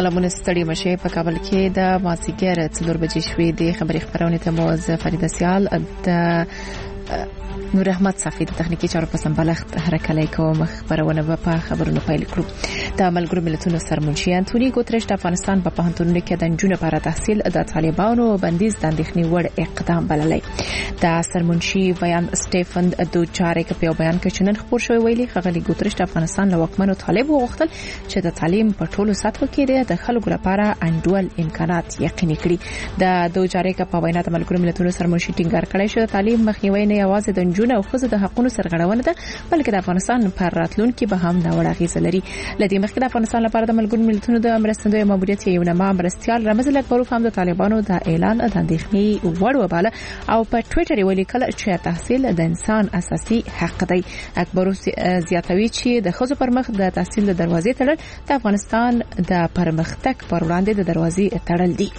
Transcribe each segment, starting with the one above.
سلامونه ستړي مشه په کابل کې د مازیګر 4 بجې شوې د خبري خبرونه ته موز فریده سیال د نور احمد صافی د تخنیکی چارو په سمبالښت حرکت کوم خبرونه په خبرونو پیل کړو. د ملګرو ملتونو سرمنشي انټونی ګوتریش د افغانستان په پوهنتونونو کې د نجونو لپاره تحصیل د طالبانو بندیز د اندېښنې وړ اقدام بللی. د سرمنشي ویان سټيفن دوچارک په بیان کې چنن خبر شوی ویلي خغلی ګوتریش د افغانستان له وکمنو طالب وغوښتل چې د تعلیم په ټولو سطحو کې د خلکو لپاره انډول امکانات یقیني کړي. د دوچارک په وینا د ملګرو ملتونو سرمنشي ټینګار کړی شو د تعلیم مخنیوي نه یوازې د نجونو او ښځو د حقوقو سرغړونه ده بلکې د افغانستان پر راتلونکي به هم ناوړه اغیزه لري. لدې مخکې د افغانستان لپاره د ملګرو ملتونو د مرستندوی ماموریت یو نامه مرستيال رمز الاکبروف هم د طالبانو د اعلان د اندېښنې وړ وباله او په ټوئیټر ولیکل چې تحصیل د انسان اساسي حق دی. اکبروف زیاتوي چې د ښځو پر مخ د تحصیل د دروازې تړل د افغانستان د پرمختګ پر وړاندې د دروازې تړل دي.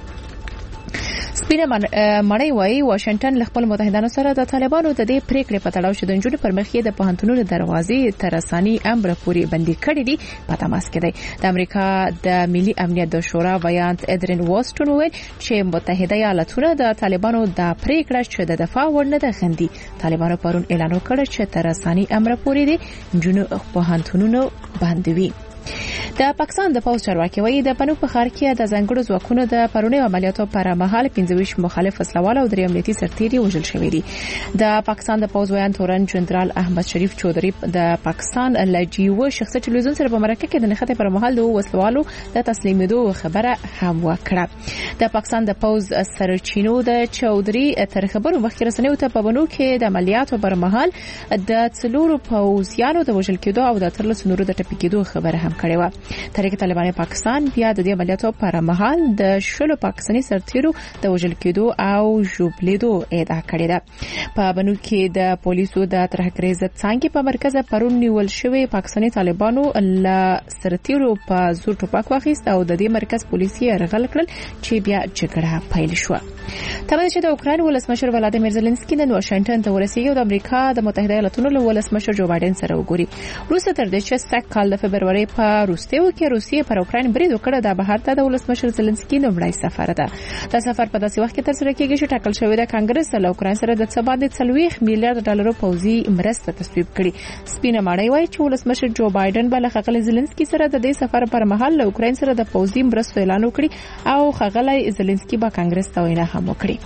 سپینه مړی وای واشنگټن له خپل متحدانو سره د طالبانو د دې پریکړې په تړاو شو د نجونو پر مخ د پوهنتونونو دروازې تر رساني امر پورې بندي کړې دي په تماس کې دی. د امریکا د ملي امنیت د شورا ویان ادرین واسټون ویل چې متحده ایالاتونه د طالبانو د پریکړې چې د دفاع ورنه د غندي. طالبانو پرون اعلان وکړ چې تر رساني امر پورې دي نجونو پوهنتونونو بندوي. د پاکستان د پوز چارواکي وایي د پنو په ښار کې د ځنګړو ځواکونو د پرونی عملیاتو پر مهال 25 مخالف اسلوال او 3 امنیتي سرتیري وژل شوي دي. د پاکستان د پوز ویان تورن جنرال احمد شریف چودري د پاکستان لجیو شخصي ټلویزیون سره په مرکه کې د نښته پر مهال د وسلوالو د تسلیمېدو خبره هم وکړه. د پاکستان د پوز سرچینو د چودري تر خبرو مخکې رسنیو ته په بنو کې د عملیاتو پر مهال د څلورو پوزیانو د وژل کېدو او د ترلس نورو د ټپي کېدو خبره هم کړې و. تحریک طالبان پاکستان بیا د دې عملیاتو پر مهال د شلو پاکستاني سرتیرو د وژل کېدو او ژوبلیدو ادعا کړې ده. په بنو کې د پولیسو د ترهګرۍ ضد څانګې په مرکز پرون نیول شوی پاکستاني طالبانو له سرتیرو په زور ټوپک واخیست او د دې مرکز پولیسي یرغل کړل چې بیا جګړه پیل شو. ترڅو چې د اوکراین ولسمشر ولادیمیر زيلنسکي نن واشنگټن ته ورسېږي او د امریکا د متحده ایالاتونو له ولسمشر جو بایدن سره وګوري. روسیه تر دې چې سږ کال د فبرवरी په روسیه کې روسیه پر اوکراین برید وکړ د بهر ته د ولسمشر زيلنسکي لومړی سفر ده. دا سفر په داسې وخت کې ترسره کېږي چې ټاکل شوی د کانګرس له اوکراین سره د څه باندې 40 میلیارډ ډالر پوځي مرسته تصویب کړي. سپینه ماړی وایي چې ولسمشر جو بایدن بل خغلی زيلنسکي سره د دې سفر پر مهال له اوکراین سره د پوځي مرستو اعلان وکړي او خغلی زيلنسکي با کانګرس ته وینا هم وکړي.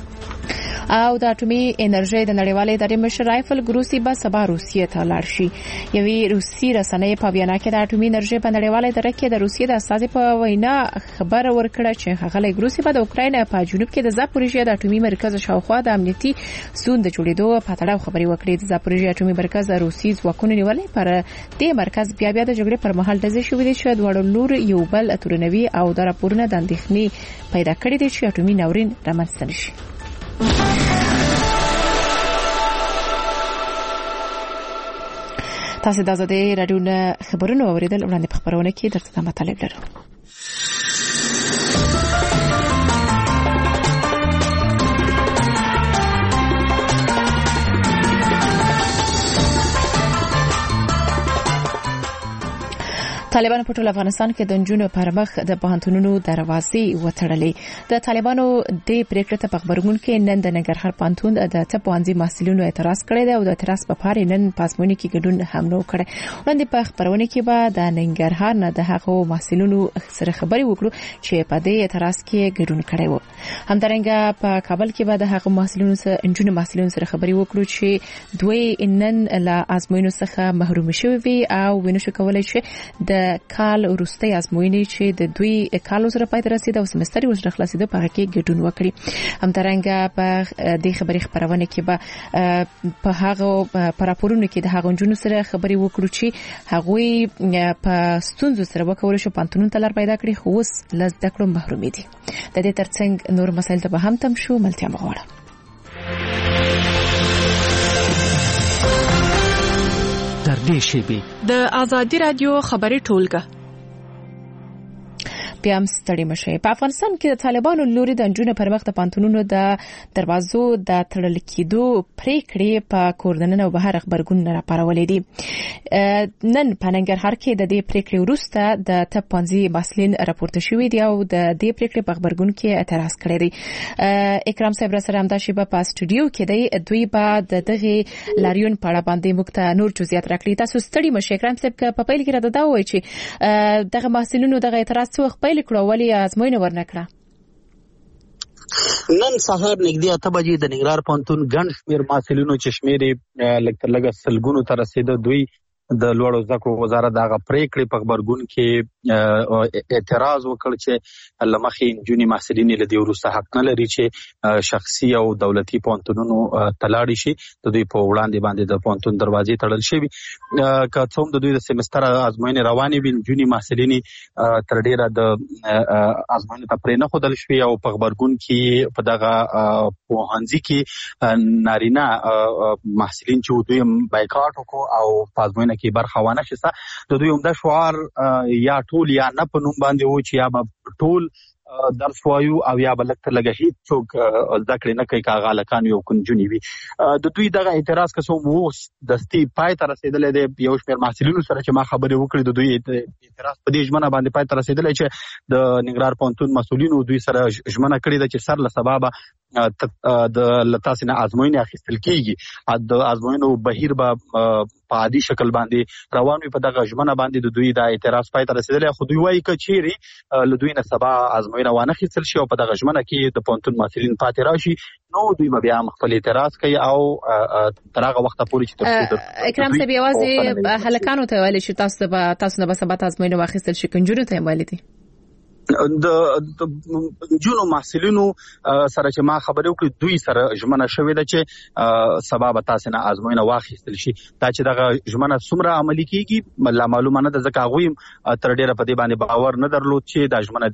او د اټومي انرژي د نړیوالې ادارې مشر رایفل ګروسی به سبا روسیې ته لاړ شي. یوې روسي رسنۍ په بیان کې د اټومي انرژي په نړیوالې ادارې کې د روسیې د استازي په وینا خبر ورکړه چې هغه ګروسی به د اوکراین په جنوب کې د زاپوریژیا د اټومي مرکز شاوخوا د امنیتي زون د جوړېدو په تړاو خبري وکړې. د زاپوریژیا اټومي مرکز روسي ځواکونو نیولې پر دې مرکز بیا د جګړې پر مهال ډزې شوې دي چې دوړو لور یو بل تورنوي او د راپورونه د اندېښنې پیدا کړې دي چې اټومي ناورین رامنځته نشي. تاسو د آزادۍ رادیو نه خبرونه اوریدل وړاندې په خبرونه کې درته مطالب لرو. طالبانو په ټول افغانستان کې د نجونو پر مخ د پوهنتونونو دروازې وتړلې. د طالبانو د پریکړې ته په خبرګون کې نن د ننګرهار پوهنتون د پوهنځي محصلینو اعتراض کړی دی او د اعتراض په پاره نن پاسمونی کې ګډون هم نو کړی. وړاندې په خبرونه کې به د ننګرهار نه د هغو محصلینو سره خبري وکړو چې په دې اعتراض کې ګډون کړی و. همدارنګه په کابل کې به د هغو محصلینو سره نجونو محصلینو سره خبري وکړو چې دوی نن له ازموینو څخه محروم شوي او ونشو کولای چې د کال وروستي ازموینې چې د دوی کال سره پای ته رسیدي او سمستر یې وشره خلاصیده په هغه کې ګډون وکړي. همدارنګه په دې خبري خبرونه کې به په هغه راپورونو کې د هغه جنونو سره خبري وکړو چې هغه په ستونزو سره وکول شو پانتونون تلر پیدا کړی خو اوس لږ دکړو محروم دي. د دې ترڅنګ نور مسایل ته به هم تم شو ملتیا مغواړه. د آزادی رادیو خبري ټولګه بیا هم ستړي مشي. په افغانستان کې د طالبانو لوري د نجونو پر مخ د پانتونونو د دروازو د تړل کېدو پریکړې په کوردنن او بهر خبرګون راپارولې دي. نن په ننګرهار کې د دې پریکړې وروسته د تپ 15 مسلین راپورته شوې دي او د دې پریکړې په خبرګون کې اعتراض کړی دی. اکرام صاحب را سره همدا شیبه په استودیو کې دی. دوی به د دغه لاریون په اړه باندې موږ ته نور جزئیات راکړي. تاسو ستړي مشئ. اکرام صاحب په پیل کې راته دا وایي چې دغه محصلینو دغه اعتراض څو وخت پیل کړو ولې ازموینه ورنکړه؟ نن سهار نږدې 8 بجې د ننګرهار پوهنتون ګڼ شمېر محصلینو چې شمېر لږ تر لږه سلګونو ته رسیده دوی د لوړو زده کړو وزارت دغه پریکړې په خبرګون کې اعتراض وکړ چې لمخې نجونې محصلین له دې وروسته حق نه لري چې شخصي او دولتي پوهنتونونو تلاړي شي. د دوی په وړاندې باندې د پوهنتون دروازې تړل شوي. که څه هم د دوی د سیمستر ازموینې روانې وي نجونې محصلین تر ډیره د ازموینې ته پرې نه ښودل شوي او په خبرګون کې په دغه پوهنځي کې نارینه محصلین چې دوی بایکاټ وکړو او په ازموینه کې برخه وانه شسته. د دوی عمده شعار یا ټول یا نه په نوم باندې و چې یا به ټول درس وایو او یا بل تر لګه هیڅ څوک ذکر نه کوي کاغه لکان یو کنجونی وي. د دوی دغه اعتراض که څو مو دستي پای ته رسیدلې دی. یو شمېر محصلینو سره چې ما خبرې وکړې د دوی اعتراض په دې ژمنه باندې پای ته رسیدلې چې د ننګرهار پوهنتون مسؤلینو دوی سره ژمنه کړې ده چې سر له سببه د لتاسنه ازموینه اخیستل کیږي. د ازموینو بهیر به په عادي شکل باندې روان وي. په دغه ژمنه باندې د دوی د اعتراض پای ته رسیدلې. خو دوی وايي چې له دوی نه سبا ازموینه وانه خېستل شي او په دغه ژمنه کې د پوهنتون مسؤلین پاتې راشي نو دوی بیا خپل اعتراض کوي او تر هغه وخت پورې چې تر اکرام صاحب یوازې هلکانو ته ویل شي تاسو نه به سبا ازموینه واخیستل شي کنجونو ته ویل دي. د جنو محصلینو سره چې ما خبرې وکړې دوی سره ژمنه شوې ده چې سبا به تاسو نه ازموینه واخیستل شي. دا چې دغه ژمنه څومره عملي کیږي لا معلومه نه ده ځکه هغوی تر ډیره په دې باندې باور نه درلود چې دا ژمنه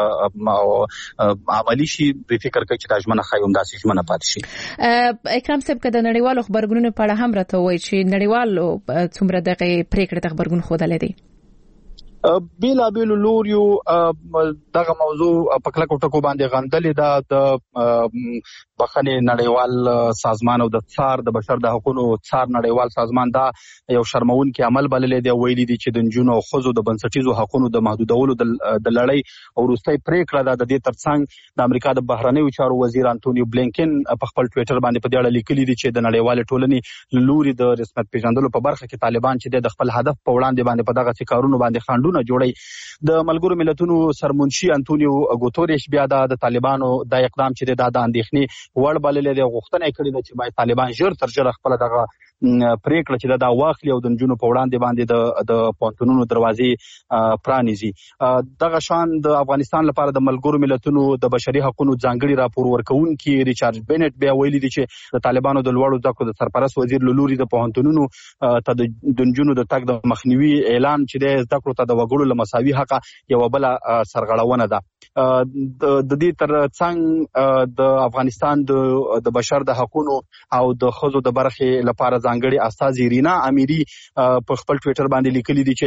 د عملي شي. دوی فکر کوي چې دا ژمنه ښایي همداسې ژمنه پاتې شي. اکرام صاحب که د نړیوالو خبرګونونو په اړه هم راته وایي چې نړیوالو څومره دغه پریکړې ته خبرګون ښودلی دی؟ بیلابیلو لوریو دغه موضوع په کلکو ټکو باندې غندلې ده. د بخښنې نړیوال سازمان او د څار د بشر د حقوقو څار نړیوال سازمان دا یو شرمونکي عمل بللی دی. ویلي دي چې د نجونو او ښځو د بنسټیزو حقوقو د محدودولو د لړۍ او وروستۍ پریکړه ده. د دې ترڅنګ د امریکا د بهرنیو چارو وزیر انټونیو بلینکن په خپل ټویټر باندې په دې اړه لیکلي دي چې د نړیوال ټولنې لوري د رسمیت پیژندلو په برخه کې طالبان چې د خپل هدف په وړاندې باندې په دغه کارونو باندې خنډ جوړي. د ملګرو ملتونو سرمنشي انټونیو ګوتوریش بیا د طالبانو د اقدام چې د اندېښنې وړ بللې د غوښتنه کړې ده چې باید طالبان ژر تر ژره خپل دغه پریکړه چې دا واخلي او د نجونو په وړاندې باندې د پوهنتونونو دروازې پرانیزي. دغه شان د افغانستان لپاره د ملګرو ملتونو د بشري حقوقو ځانګړي راپور ورکونکي ریچارډ بینټ بیا ویلي دي چې د طالبانو د لوړو زده کړو د سرپرست وزیر لوري د پوهنتونونو ته د نجونو د تګ د مخنیوي اعلان چې د زده کړو ته د وګړو له مساوي حق یو بل سرغړونه ده. د دې ترڅنګ د افغانستان د بشر د حقوقو او د ښځو د برخې لپاره ځانګړي استاذ رینا امیری په خپل ټویټر باندې لیکلي دي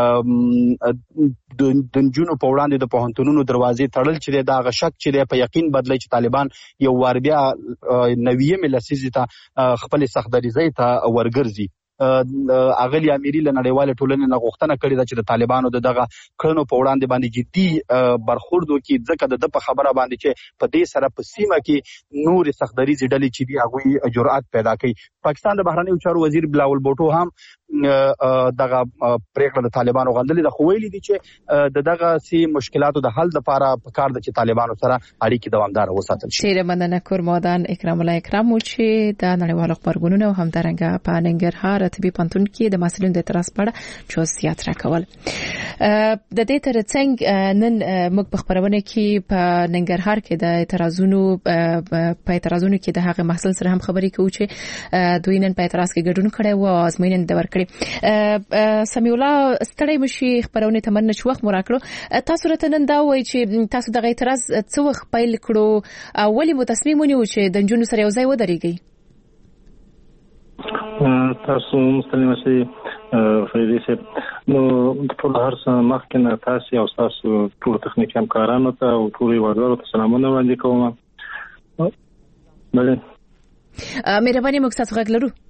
چې د نجونو په وړاندې د پوهنتونونو دروازې تړل چې دا غشک چې په یقین بدلی چې طالبان یو وار بیا نویمه لسیزه ته خپل سختدریزي ته ورګرځي. اغلی امیری له نړیوال ټولنې نه غوښتنه کړې ده چې د طالبانو دغه کړنو په وړاندې باندې جدي برخورد وکړي ځکه د په خبره باندې چې په دې سره په سیمه کې نور سختدریزي ډلې چې دی هغه جرأت پیدا کوي. پاکستان د بهرنیو چارو وزیر بلاول بوټو هم دغه پریکړه د طالبانو غندلې ده. خو ویلي دي چې دغه سي مشکلاتو د حل لپاره پکار ده چې طالبانو سره اړیکې دوامدار وساتل شي. ډیره مننه کورمادان اکرام الله اکرام چې د نړیوالو خبرګونونو هم درنګ په ننګرهار طبي پانتون کې د مسؤلین د اعتراض په اړه جزئیات راکول. د دې ترڅنګ نن موږ په خبرونه کې په ننګرهار کې د اعتراضونو کې د هغه محصل سره هم خبرې کوو چې دوی نن په اعتراض کې ګډون کړي او ازموینه د ورکړي. سمیع الله ستړی مشي خبرونه تمنه چې وخت مو راکړو. تاسو راته نن دا وایي چې تاسو د اعتراض څو وخت پیل کړو او ولې مو تصمیم ونیو چې د نجونو سره یو ځای ودرېږئ؟ تاسو مستلم شئ فریدي صاحب. نو ټول هر څه مخکې نه تاسو او تاسو ټول تخنیکي همکارانو ته او ټول وګړو ته سلامونه وړاندې کوم. بله مهرباني موږ تاسو غږ لرو.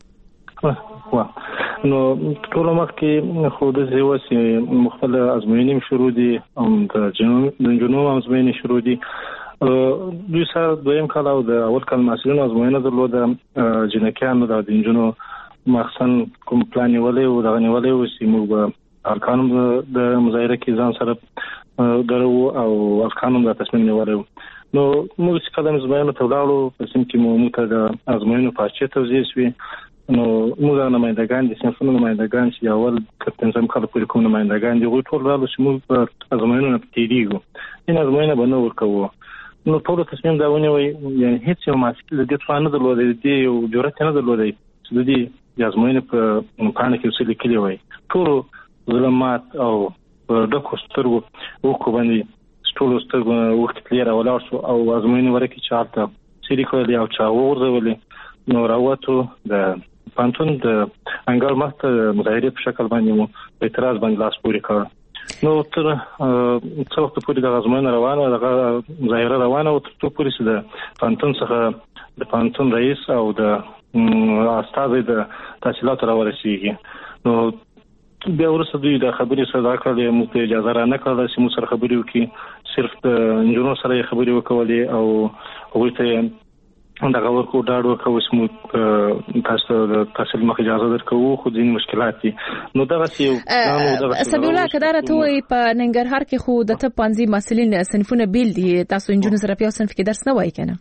نو ټول مخکې خو د زیوسي مختلف ازموینې شروع دي او د جنوب ازموینې شروع دي. دوی سره دویم کال او د اول کال محصلینو ازموینه درلوده. جنکیانو د انجونو مخصن کوم پلان ولې او د غنیولې او سیمو ارکانو د مظاهره کې ځان سره درو او ارکانو د تصمیم نیولو. نو موږ چې کله ازموینه ته ولاړو په سیم کې مو ته د ازموینو پاتې توضیح شوې. نو موږ نمائندگان دي صنفونو نمائندگان چې اول تنظیم کال پورې کوم نمائندگان دي غوښتل راځي چې موږ په ازموینو نه تیریږو. ان ازموینه باندې ورکوو. نو ټول تصمیم دا ونیوي یعنی هیڅ یو مسئله د دې څخه نه درلودي دی او جرأت نه درلودي چې د دې ازموینې په پاڼه کې وسیله کړی وای. ټول ظلمات او د کوسترو وکړو باندې ټول سترګو وخت لري ولاړ شو او ازموینې ورکې چارته سری کول او چا ورزولې. نو راوته د پانتون د انګار مخته مظاهره په شکل باندې مو اعتراض باندې لاس پورې کړ. نو تر څو وخت پورې د ازموینې روانه د مظاهره روانه او تر څو پورې د پانتون څخه د پانتون رئیس او د استاد د تحصیلات راورسیږي. نو بیا ورسره دوی د خبرې سره کړلې موږ ته اجازه را نه کړله چې موږ سره خبرې وکړي. صرف د انجونو سره خبرې وکولې او هغوی ته دا ورکو ډاډ ورکو چې موږ تاسو د تحصیل مخ اجازه درکوو خو ځینې مشکلات دي. نو دغه یو سبیل الله کدارته وي په ننګرهار کې خو د ته 15 مسلین صنفونه بیل دي. تاسو انجونو سره په صنف کې درس نه وای کنه؟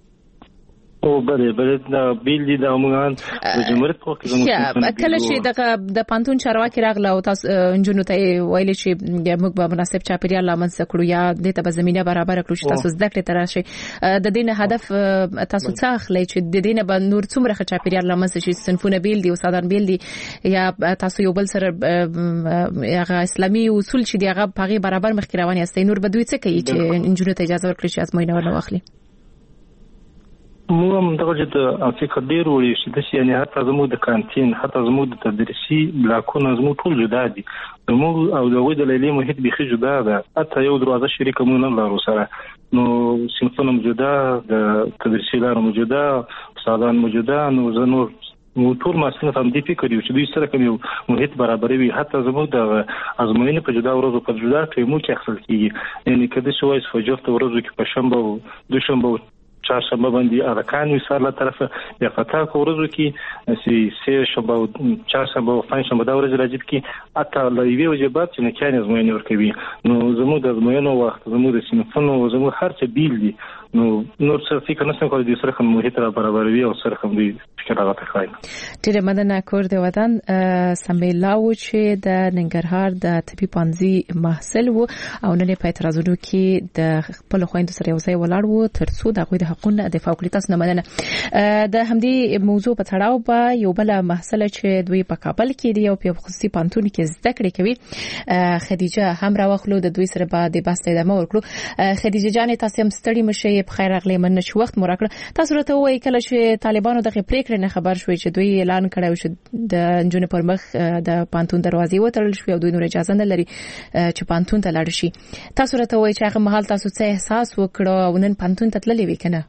او بله دا بیل دي د عمومان د جمهوریت په کې زموږ کله چې د پانتون چارواکي راغله او تاسو انجونو ته ویل چې موږ به مناسب چاپیریال لامنځ کړو یا د ته به زمينه برابر کړو چې تاسو زده کړې تراشي. د دې نه هدف تاسو څه اخلي چې د دې نه به نور څومره چاپیریال لامنځ شي؟ صنفونه بیل دي او سادان بیل دي یا تاسو یو بل سره هغه اسلامي اصول چې دی هغه پغي برابر مخ روان یاستئ؟ نور به دوی څه کوي چې انجونو ته اجازه ورکړي چې ازموینه ونه واخلي؟ موږ هم دغه چې د افریقا ډیر وړي چې د یعنی حتی زموږ د کانتین حتی زموږ د تدریسي بلاکونه زموږ ټول جدا دي. موږ او دغه د لیلې محیط بيخي جدا ده. حتی یو دروازه شریکه مونږ نه لرو سره. نو صنفونه موجوده د تدریسي لارو موجوده استادان موجوده. نو زنور ټول مسله هم دي فکر یو چې دوی سره کوم محیط برابروي. حتی زموږ د ازموینې په جدا ورځو په جدا ټیمو کې اخیستل کیږي. یعنی کله چې وایي فجرت ورځو کې په شنبه او دوشنبه چهارشنبه باندې ارکان وسار له طرفه یا فتا ورځو کې سه شنبه او چهارشنبه او پنځشنبه دا ورځ راځي کې اته لوي واجبات چې نه کېنه ازموینې ورکوي. نو زموږ د ازموینو وخت زموږ د صنفونو زموږ هر څه بیل دي. نو نور څه فکر نه کوي د سره کوم محیط برابروي او سره کوم دي فکر راغته خای. ډېر مننه کور د وطن سمیلاو چې د ننګرهار د طبي پانزي محصل وو او نن په اعتراضونو کې د خپل خويندو سره یو ځای ولاړ وو ترڅو د غوي د حقوقو دفاع وکړي. تاسو نه مننه. د همدې موضوع په تړاو به یو بل محصل چې دوی په کابل کې دی او په خصوصي پانتون کې زده کړې کوي خدیجه هم راوخلو د دوی سره به د بحث ادامه ورکړو. خدیجه جان تاسو هم ستړي مشه بخیر اغلی من نشو وخت مو راکړه. تاسو راته وایي کله چې طالبانو دغه پریکړه نه خبر شوي چې دوی اعلان کړی چې د انجونې پر مخ د پانتون دروازې وتړل شوې او دوی نور اجازه نه لري چې پانتون ته لاړ شي. تاسو راته وایي چې هغه مهال تاسو څه احساس وکړو او نن پانتون ته تللی وی کنه؟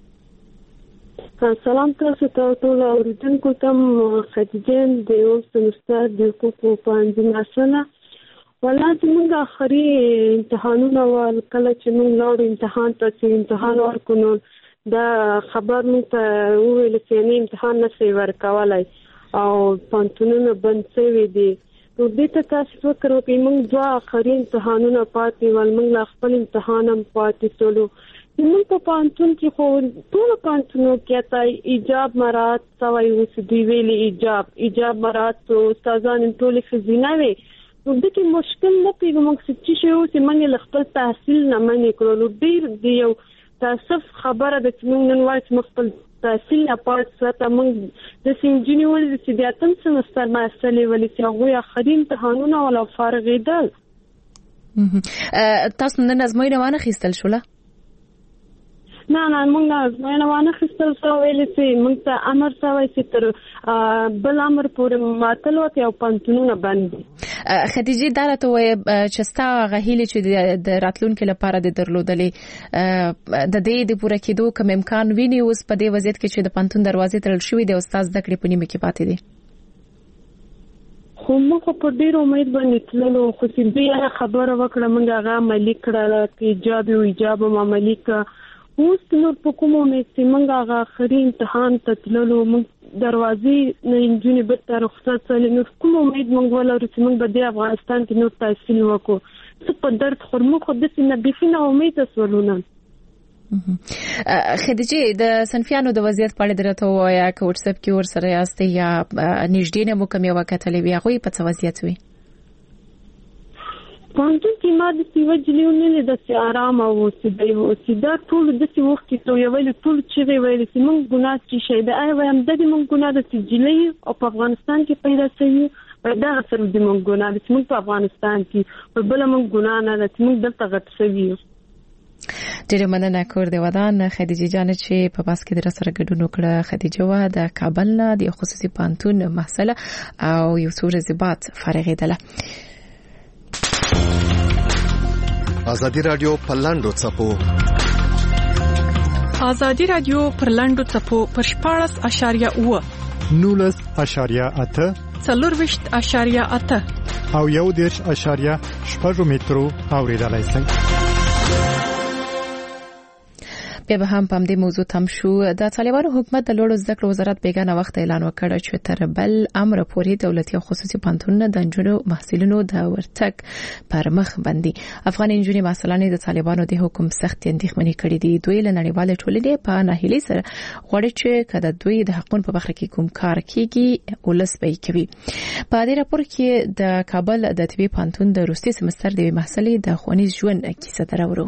سلام تاسو ته ټول اوریدونکو ته خدیجه د یو سمستر د حقوقو پانځه مسله والله موږ اخري امتحانونه ول کله چې موږ لاړ امتحان ته چې امتحان ورکونو دا خبر موږ ته ویل چې نه امتحان نشي ورکولای او پانتونونه بند شوي دي. نو دې ته تاسو فکر وکړئ موږ دوه اخري امتحانونه پاتې ول موږ خپل امتحان هم پاتې تلو. موږ په پانتون کې خو ټول پانتونو کې ته ایجاب مراد سوي اوس دی ویلي ایجاب مراد استادان ټول خزینه وي. نو د کې مشکل نه پیږي موږ چې شی او چې موږ خپل تحصیل نه منې کړو. ډیر دی یو تاسف خبره د موږ نن وایي چې خپل تحصیل نه پات سره موږ د سینجینی ول چې د اتم سمستر مسلې ولې چې هغه اخري امتحانونه ولا فارغېدل. تاسو نن ازموینه وانه خېستل شوله؟ نه موږ ازموینه وانه خېستل سو ویل چې موږ ته امر سوی چې تر بل امر پورې ماتل وته او پانتونونه باندې خدیجه دا راته وایي چې ستا غهیلې چې د راتلونکو لپاره د درلودلې د دې د پوره کېدو کوم امکان ویني اوس په دې وضعیت کې چې د پانتون دروازې تړل شوې دي او استاد د کړې په نیمه کې پاتې دي؟ خو موږ په ډیر امید باندې تللو خو چې بیا خبره وکړه موږ هغه عملي کړله چې ایجاب او ایجاب عملي کړه. اوس نور په کوم امید چې موږ هغه اخري امتحان ته تللو موږ دروازې نه انجونې بیرته رخصت سولې نو کوم امید موږ ولرو چې موږ به د افغانستان کې نور تحصیل وکړو. څه په درد خور موږ خو داسې نه بیخي نه امید سولونه. خدیجه د صنفیانو د وضعیت په اړه درته وایا که واتس اپ کې ورسره یاست یا نږدې نه مو کوم یو وکټلې وي هغه په څه وضعیت وي؟ پانتون کې ما د سیو جلیونه د آرام او سیدا ټول د سی وخت کې یو ویل ټول چې ویل چې موږ ګناه چې شه دا وایم د موږ ګناه د سجلې او په افغانستان کې پیدا شوی دا اثر د موږ ګناه د موږ په افغانستان کې په بل موږ ګناه نه د موږ دلته غټ شوی. ډیره مننه کور دی ودان خدیجه جان چې په باس کې در سره ګډون وکړه. خدیجه وا د کابل نه د خصوصي پانتون محصله او یو څو ورځې بعد فارغېدله. ازادي رادیو پرلاندو چپو ازادي رادیو پرلاندو چپو پر 14.9 19.8 4.8 او 1.8 مترو اوریدلای شئ. بیا به هم په دې موضوع تم شو. د طالبانو حکومت د لوړو زده کړو وزارت بیګانه وخت اعلان وکړ چې تر بل امر پورې دولتي او خصوصي پانتونونه د نجونو محصلینو د ورتګ پر مخ باندې. افغان نجونې محصلانې د طالبانو د حکم سخت اندېښمنې کړې دي. دوی له نړیوال ټولنې په ناهیلۍ سره غواړي چې کله دوی د حقوقو په برخه کې کوم کار کوي ولس به کوي. په دې راپور کې د کابل د طبي پانتون د روسي سمستر د محصلې د ښوونیز ژوند کیسه درورو.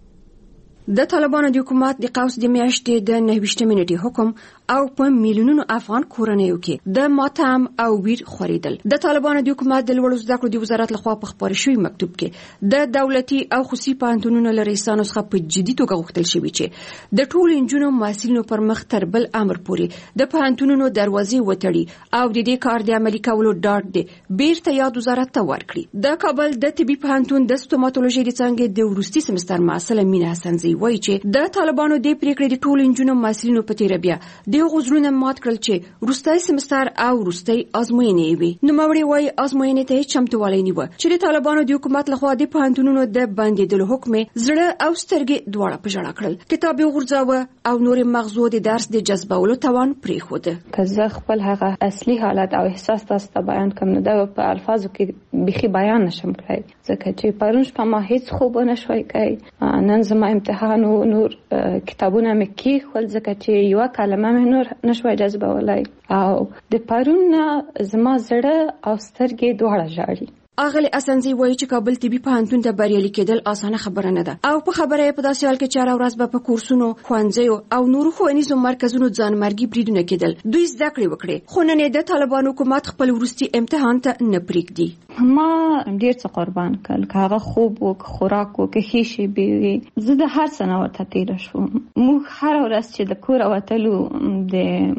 د طالبانو د حکومت د قوس د میاشتې د 29 نیټې حکم او په میلیونونو افغان کورنیو کې د ماتم او ویر خورېدل. د طالبانو د حکومت د لوړو زده کړو د وزارت لخوا په خبري شوی مکتوب کې د دولتي او خصوصي پانتونونو لریسانو څخه په جدي توګه غوښتل شوی چې د ټولو انجونو محصلینو پر مخ تر بل امر پورې د پانتونونو دروازې وتړي او د دې کار د عملي کولو ډاډ دی بیرته یاد وزارت ته ورکړي. د کابل د طبي پانتون د ستوماتولوژي د څانګې د وروستي سمستر محصله مینا حسنزي وایي چې د طالبانو د پریکړې د ټولو انجونو محصلینو په تیر بیا د غوښتنو مات کړل چې وروستي سمستر او وروستي ازموینې وي. نو موري وایي ازموینې ته چمتووالی نیو چې د طالبانو د حکومت لخوا د پانتونونو د بندیدلو حکم زړه او سترګې دواړه په ژړا کړل. کتاب غورځاوه او نور مغزو د درس د جذبولو توان پریښود. که زه خپل هغه اصلي حالت او احساس تاسو ته بیان کوم نو دا په الفاظو کې بيخي بیان نشم کړای ځکه چې پرونش په ما هیڅ خوب نشوي کوي. نن زما امتحان او نور کتابونه مې کې خپل ځکه چې یو کلمه مې نور نشوي جذبولای او د پرون زما زړه او سترګې دواړه ژاړي. اغلی اسنزي وایي چې کابل طبي پوهنتون ته بریالي کېدل اسانه خبره نه ده او په خبره په داسې حال کې چې هر ورځ به په کورسونو خوانځيو او نورو ښوونیزو مرکزونو ځانمرګي بریدونه کېدل. دوی زده کړې وکړي خو نن د طالبانو حکومت خپل ورستي امتحان ته نه پریږدي. ما ډیر څه قربان کړل هغه خوب او خوراک او کې شي به زه د هر څه نه ورته تیر شوم. موږ هر ورځ چې د کور وتلو د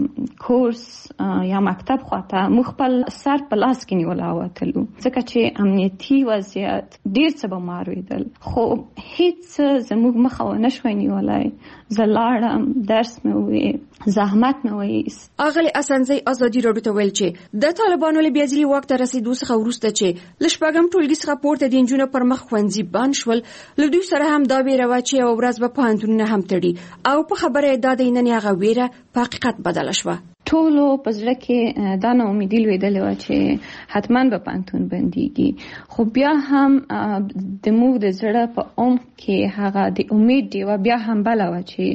کورس یا مکتب خواته موږ خپل سر په لاس کې نیولا وتلو ځکه چې امنیتي وضعیت ډیر څه به مارویدل خو هیڅ زموږ مخه نشوي نیولای. زلاړم درس مې وې زحمت مې وې. اغلی اسنزي ازادي راډیو ته ویل چې د طالبانو له بیازلي وخت رسیدو څخه وروسته چې لشپږم ټولګي څخه پورته د انجونو پر مخ خوندزي بان شول له دوی سره هم دا بیره چې او ورځ به پانتونونه هم تړي او په خبره د دینه هغه ویره په حقیقت بدل شوه. ټولو په ځړه کې دا نه امیدي لیدل و چې حتما به پانتون بنديږي خو بیا هم د موږ د زړه په کې هغه د امید دی و بیا هم بل و چې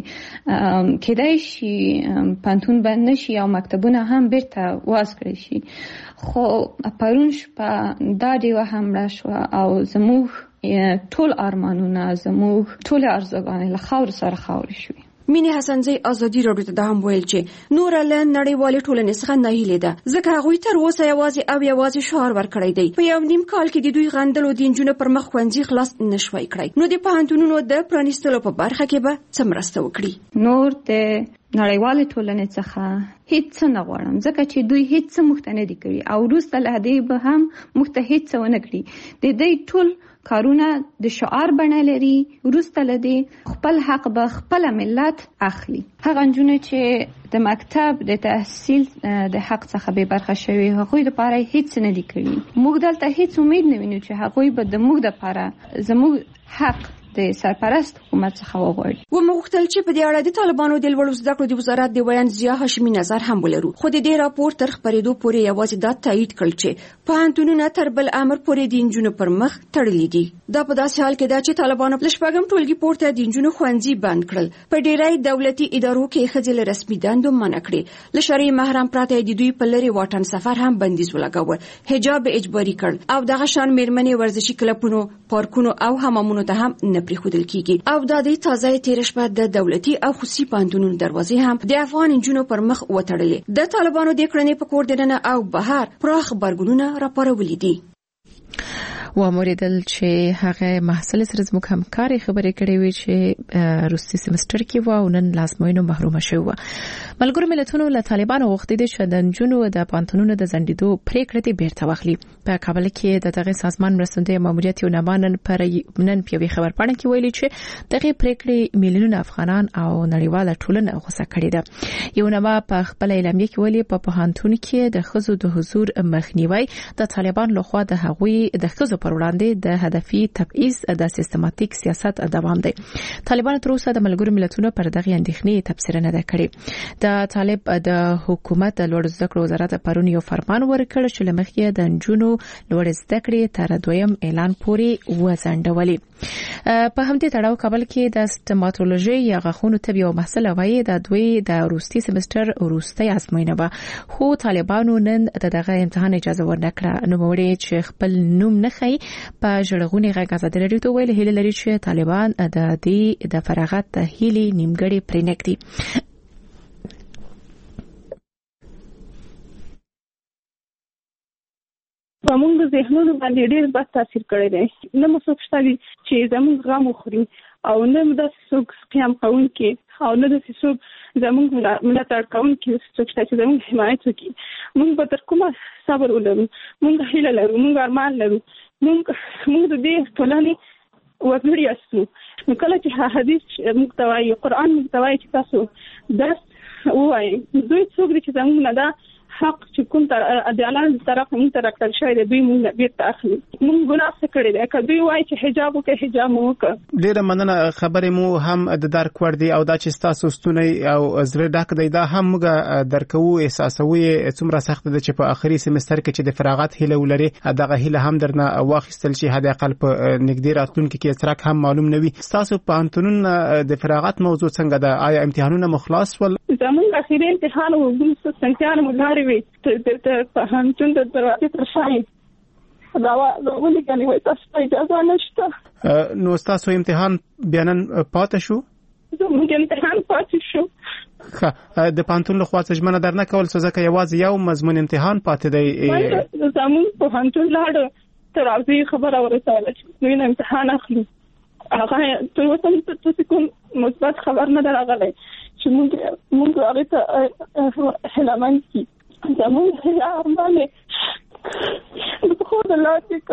کېدای شي پانتون بند نشي او مکتبونه هم بیرته واس کړی شي خو پرون شپه دا دی و هم راشو او زموږ ټول ارمانونه زموږ ټول ارزوګان له خاور سره خاور شوي. مینې حسنزی ازادي راډیو ته هم ویل چې نور له نړیوالې ټولنې څخه ناهیلې ده ځکه هغوی تر اوسه یوازې شعار ورکړی دی. په یو نیم کال کې د دوی غندلو د نجونو پر مخ ښوونځي خلاص نشوي کړی. نو د پوهنتونونو د پرانیستلو په برخه کې به څه مرسته وکړي؟ نور د نړیوالې ټولنې څخه هیڅ نه غواړم ځکه چې دوی هیڅ موږ ته نه دي کړي او وروسته له دې به هم موږ ته هیڅ ونه کړي. د دې ټول کارونه د شعار بڼه لري. وروسته له دې خپل حق به خپل ملت اخلي. هغه نجونې چې د مکتب د تحصیل د حق څخه به برخه شوي هغوی لپاره هیڅ نه دي کړي. موږ دلته هیڅ امید نه وینو چې هغوی به د موږ لپاره زموږ حق د سرپرست حکومت څخه وغواړي. ومغوښتل چې په دې اړه د طالبانو د لوړو زده کړو د وزارت د ویان ضیا هاشمي نظر هم ولرو. خو د دې راپور تر خبرېدو پورې یوازې دا تایید کړل چې پوهنتونونه تر بل امر پورې د نجونو پر مخ تړلي دي. دا په داسې حال کې ده چې طالبانو له شپږم ټولګي پورته د نجونو ښوونځي بند کړل. په ډېری دولتي ادارو کې ښځې له رسمي دندو منع کړې. له شرعي محرم پرته د دوی په لرې واټن سفر هم بندیز ولګاوه. حجاب اجباري کړ او دغه شان میرمنې ورزشي کلبونو، پارکونو او حمامونو ته هم نه پرېښودل کیږي. او د دې تازه تیر شپه د دولتي او خصوصي پوهنتونونو دروازې هم د افغان نجونو پر مخ وتړلې. د طالبانو د کړنې په کور دننه او بهر پراخ غبرګونونه راپارولي دي. وموریدل چې هغه محصل سره زموږ همکاري خبرې کړې وي چې روسي سمستر کې و او نن لازموینو محروم شو. ملګرو ملتونو له طالبانو غوښتي دي چې د نجونو د پوهنتونونو د ځنډېدو پریکړه دې بیرته واخلي. په کابل کې د دغه سازمان مرستندوی ماموریت یو نن په یوې خبرپاڼه کې ویلي چې دغه پریکړې میلیونونه افغانان او نړیواله ټولنه غوسه کړې ده. یو نما په خپل اعلامیه کې ویلي په پوهنتون کې د ښځو د حضور مخنیوي د طالبان لخوا د هغوی د ښځو پر وړاندې د هدفي تبعیض د سیستماتیک سیاست دوام دی. طالبان تر اوسه د ملګرو ملتونو پر دغه اندېښنې تفسیر نه کړي. د طالب د حکومت د لوړ زده کړو وزارت پرون یو فرمان ورکړ چې لمخې د نجونو لوړ زده کړې تر دویم اعلان پورې وځنډولې. په همدې تړاو کابل کې د سټماتولوژي یا غاښونو طب یو محصل وایي د دوی د روسي سمستر وروستۍ ازموینه به خو طالبانو نن دغه امتحان اجازه ورنکړه. نو وړي چې خپل نوم نه خي په ژړغونې غږ ازادي راډیو ته ویل هیله لري چې طالبان د دې د فراغت هیلې نیمګړې پرې نکړي. زموږ د ذهنونو باندې ډېر بد تاثیر کړی دی. نه مو څوک شته چې زموږ غم وخوري او نه داسې څوک قیام کوونکي او نه داسې څوک زموږ ملاتړ کوونکي څوک شته چې زموږ حمایت وکړي. موږ به تر کومه صبر ولرو، موږ هیله لرو، موږ ارمان لرو، موږ د دې ټولنې وګړي یاستو. نو کله چې حدیث موږ ته وایي، قرآن موږ ته وایي چې تاسو درس ووایئ، دوی څوک دي چې زموږ نه دا حق چې کوم تر د الله طرف موږ ته راکړل شوی دی دوی موږ بیرته اخلي. موږ ګناه څه کړی دی؟ که دوی وایي چې حجاب وکړئ، حجاب مو وکړه. ډېره مننه. خبرې مو هم د درک وړ دي او دا چې ستاسو ستونی او زړه ډک دی دا هم موږ درکوو، احساسوو څومره سخت ده چې په آخري سمستر کې چې د فراغت هیله ولري دغه هیله هم درنه واخیستل شي. حد اقل په نږدې راتلونکي کې څرک هم معلوم نه وي. ستاسو پوهنتونون د فراغت موضوع څنګه ده؟ آیا امتحانونه مو خلاص ول؟ زموږ اخیری امتحان و سنتیان مو لارې وي ته پوهنتون د دروازې تر شاید راولي کني وای تاسو اجازه نشته. نو تاسو امتحان بیا نن پاتې شو؟ زموږ امتحان پاتې شو. ښه، د پوهنتون له خوا څه درنه کول ځکه یوازې یو مضمون امتحان پاتې دی. زموږ پوهنتون لاړ تر راځي خبره ورساله چې دوی امتحان اخلي. هغه تر اوسه تاسو کوم مثبت خبر نه راغلی چې موږ هغه ته هلمند کی زموږ ارمانه د خود لاټیکا.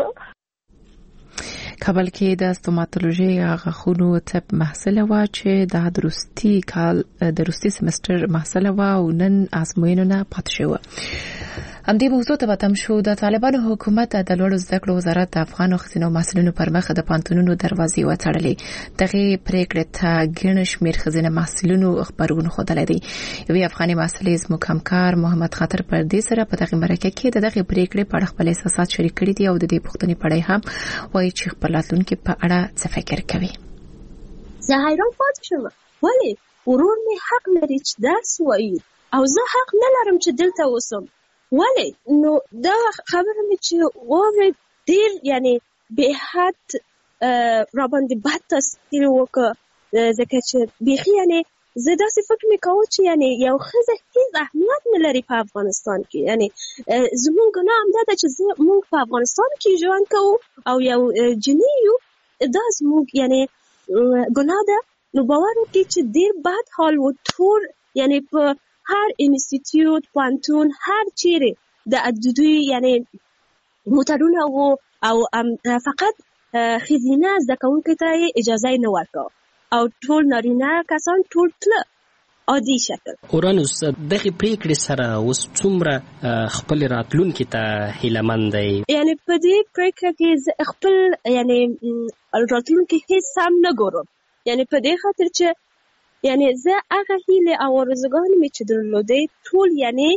کابل کې د ستوماتولوژي غاښونو طب محصله وا چې د روسي سمستر محصله وا او نن ازموینونه پات شو. همدې موضوع ته تم شو د طالبانو حکومت د لوړو زده کړو وزارت د افغانو ښځینو محصلینو پر مخ د پوهنتونونو دروازې وتړلې. دغه پریکړه ته ګڼ شمېر ښځینه محصلینو خبرونه ښودلې دي. یوې افغاني محصلې زموږ همکار محمد خاطر پر دې سره په دغه مرکه کې دغه پریکړې په اړه خپل احساسات شریک کړي دي او د دې پوښتنې په اړه هم وایي چې خپل راتلونکي په اړه څه فکر کوي. زه حیران پاتې شوم ولې ورور مې حق لري چې درس وایي او زه حق نه لرم چې دلته اوسم. ولې؟ نو دا خبره مې چې واورې ډېر یعنی به حد را باندې بد تاثیر وکړ ځکه چې بیخي یعنی زه داسې فکر میکاوه چې یعنی یو ښځه هیڅ اهمیت نه لري په افغانستان کې. یعنی زموږ ګناه همدا ده چې موږ په افغانستان کې ژوند کوو او یو جنۍ یو، دا زموږ یعنی ګناه ده. نو باور وکړئ چې ډېر بد حال و. ټول یعنی په هر انسټیټیوټ، پوهنتون، هر چیرې د دوی یعنی موټرونه وو او فقط ښځینه زده کوونکو ته اجازه نه ورکوه او ټول نارینه کسان ټول تله عادي شکل. اورانوس دغه پریکړې سره اوس څومره خپل راتلونکي ته هیلهمند دی؟ یعنی په دې پریکړه کې خپل یعنی راتلونکي هیڅ هم نه ګورم. یعنی په دې خاطر چې یعنی زه هغه هیله او آرزوګانې مې چې درلودې ټول یعنی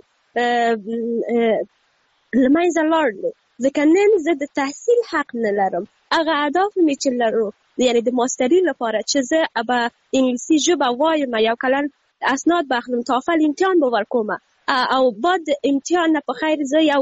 له منځه لاړلې. ځکه نن زه د تحصیل حق نه لرم. هغه اهداف مې چې لرو یعنی د ماستري لپاره چې زه به انګلیسي ژبه وایم، یو کلن اسناد به اخلم، توافل امتحان به ورکوم او بعد امتحان نه په خیر زه یو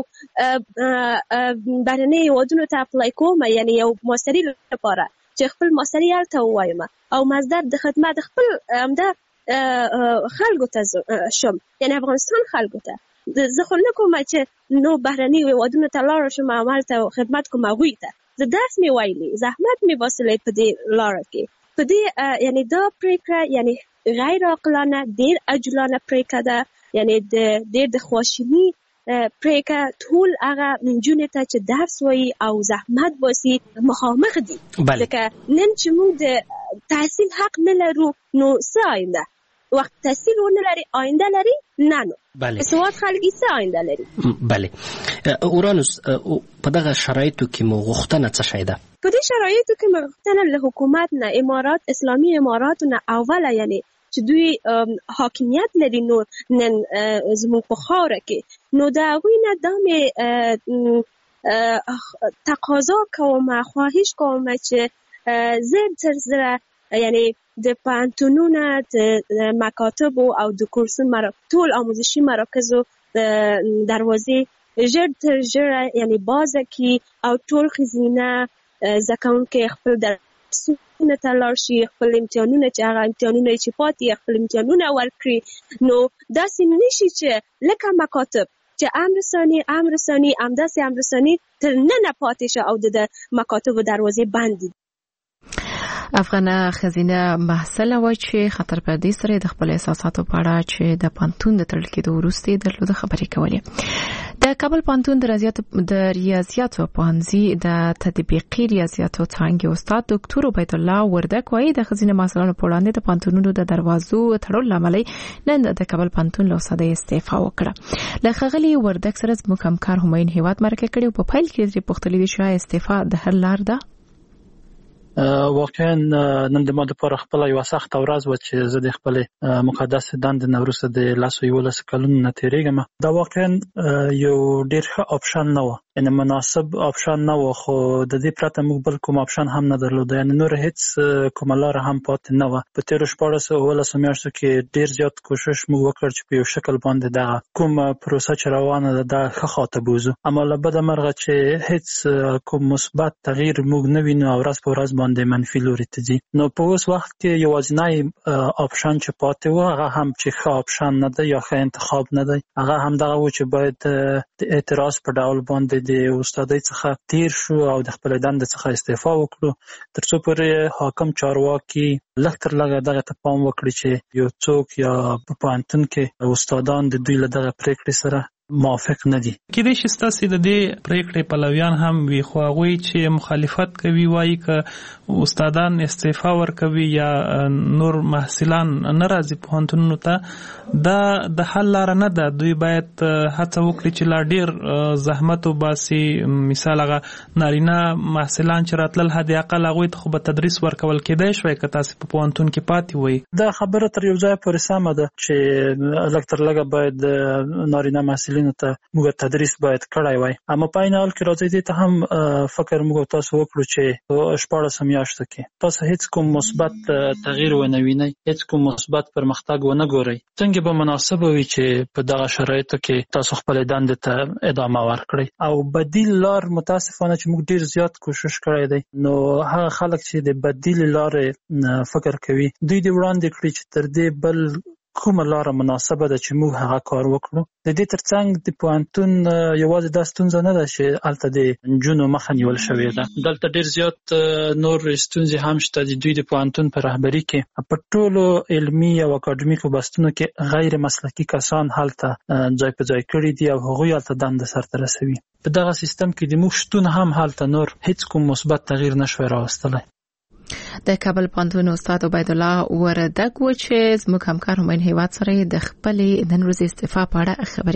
بهرني هیوادونو ته اپلای کوم، یعنی یو ماستري لپاره چې خپل ماستري هلته ووایم او مصدر د خدمت خپل همدا خلکو ته شم، یعنی افغانستان خلکو ته. زه خو نه کوم چې نو بهرني هیوادونو ته لاړ شم عملته خدمت کوم هغوی ته. زه درس مې ویلی، زحمت مې باسلی په دې لاره کې. په دې یعنی دا پریکړه یعنی غیر عاقلانه، ډېر عجولانه پریکړه ده. یعنی ډېر د خواشیني پریکړه ټول هغه نجونې ته چې درس وایي او زحمت باسي مخامخ دي. ځکه نن چې موږ د تحصیل حق نه لرو نو څه آینده؟ وخت تحصیل ونه لري آینده لري؟ نه نو سواد خلګي څه آینده لري؟ بله. اورانوس په دغه شرایطو کې مو غوښتنه څه شی ده؟ په دې شرایطو کې مو غوښتنه له حکومت نه، امارات، اسلامي اماراتو نه اوله یعنی چې دوی حاکمیت لري نو نن زموږ په خاوره کې، نو د هغوی نه دا مې تقاضا کوم، خواهش کوم چې زر تر زره یعنی د پوهنتونونو، د مکاتبو او د کورسونو ټول آموزشي مراکزو دروازې ژر تر ژره یعنی بازه کړي او ټول ښځینه زده کوونکي خپل درسونه ته لاړ شي، خپل امتحانونه چې هغه امتحانونه چې پاتې خپل امتحانونه ورکړي. نو داسې نشي چې لکه مکاتب چې امرساني همداسې امرساني تر ننه پاتې شه او د مکاتبو دروازې بند دي. افغانه ښځینه محصله وایي چې خطر پردې سره د خپل احساساتو په اړه چې د پانتون د تړل کېدو وروسته درلوده خبرې کولې. د کابل پانتون د ریاضیاتو پوهنځي د تطبیقي ریاضیاتو څانګې استاد ډاکټر عبید الله وردک وایي د ښځینه محصلانو په وړاندې د پانتونونو د دروازو تړلو لامل نن د کابل پانتون له استاد استعفا وکړه. له ښاغلي وردک سره زموږ همکار همایون هیواد مرکه کړي او په پیل کې یې پوښتلې چې استعفا د حل لار ده. واقعا نن د ما لپاره خپل یو سخت ورځ و چې زه د خپل مقدس دندې نه وروسته د 11 کلونو نه تیریږم. دا واقعا یو ډېر ښه آپشن نه و، یعنی مناسب آپشن نه و، خو د دې پرته موږ بل کوم آپشن هم نه درلود. یعنی نور هیڅ کومه لاره هم پاتې نه و. په تیرو 14 میاشتو کې ډېر زیات کوشش موږ وکړ چې په یو شکل باندې دا کوم پروسه چې روانه ده دا ښه خواته بوزو، اما له بده مرغه چې هیڅ کوم مثبت تغییر موږ نه وینو او ورځ په ورځ باندې منفي لوري ته ځي. نو په اوس وخت کې یوازینی آپشن چې پاتې و هغه هم چې ښه آپشن نه دی یا ښه انتخاب نه دی، هغه هم دغه و چې باید د اعتراض په ډول باندې د استادۍ څخه تیر شو او د خپل دندې څخه استعفا وکړو، ترڅو پورې حاکم چارواکي لږ تر لږه دغه ته پام وکړي چې یو څوک یا په پوهنتون کې استادان د دوی له دغه پریکړې سره موافق نه دي. کېدای شي ستاسې د دې پریکړې پلویان هم وي، خو هغوی چې مخالفت کوي وایي که استادان استعفا ورکوي یا نور محصلان نه راځي پوهنتونونو ته دا د حل لاره نه ده. دوی باید هڅه وکړي چې لا ډېر زحمت وباسي. مثال هغه نارینه محصلان چې راتلل حد اقل هغوی ته خو به تدریس ورکول کېدای شوی که تاسې په پوهنتون کې پاتې وئ. دا خبره تر یو ځایه پورې سمه ده چې لږ تر لږه باید نارینه محصلین محصلینو ته موږ تدریس باید کړای وای. اما په عین حال کې راځي دې ته هم فکر موږ تاسو وکړو چې 14 میاشتو کې تاسو هیڅ کوم مثبت تغییر ونه وینئ، هیڅ کوم مثبت پرمختګ ونه ګورئ. څنګه به مناسب وي چې په دغه شرایطو کې تاسو خپل دندې ته ادامه ورکړئ. او بدیل لار متاسفانه چې موږ ډیر زیات کوشش کړی دی، نو هغه خلک چې د بدیل لارې فکر کوي دوی دې وړاندې کړي چې تر دې بل کومه لاره مناسبه ده چې موږ هغه کار وکړو. د دې ترڅنګ د پوهنتون یوازې دا ستونزه نه ده چې هلته د نجونو مخه نیول شوې ده، دلته ډیر زیات نور ستونزې هم شته. د دوی د پوهنتون په رهبري کې په ټولو علمي او اکاډمیکو بستونو کې غیر مسلکي کسان هلته ځای په ځای کړي دي او هغوی هلته دنده سرته رسوي. په دغه سیستم کې د موږ شتون هم هلته نور هیڅ کوم مثبت تغییر نشوي راوستلی. د کابل پوهنتون استاد عبید الله وردګ و چې زموږ همکار همین هیواد سره د خپلې نن ورځې استعفا په اړه خبرې